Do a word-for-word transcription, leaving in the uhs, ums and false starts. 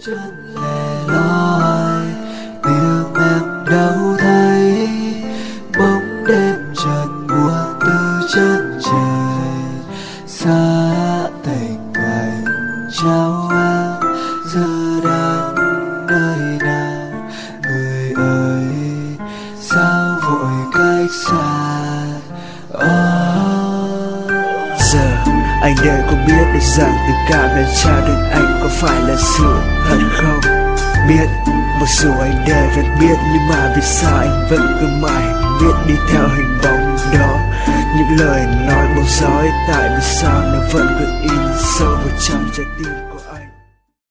chân lẻ loi, tìm em đâu thấy bóng đêm trần buông từ chân trời. Xa tình anh trao em giờ đang nơi nào, người ơi sao vội cách xa. Oh. Giờ anh đều có biết được rằng tình cảm em trao đến anh có phải là sự thật không? Biết, mặc dù anh đều vẫn biết, nhưng mà vì sao anh vẫn cứ mãi biết đi theo hình bóng đó. Những lời nói bóng gió, tại vì sao nó vẫn cứ in sâu vào trong trái tim.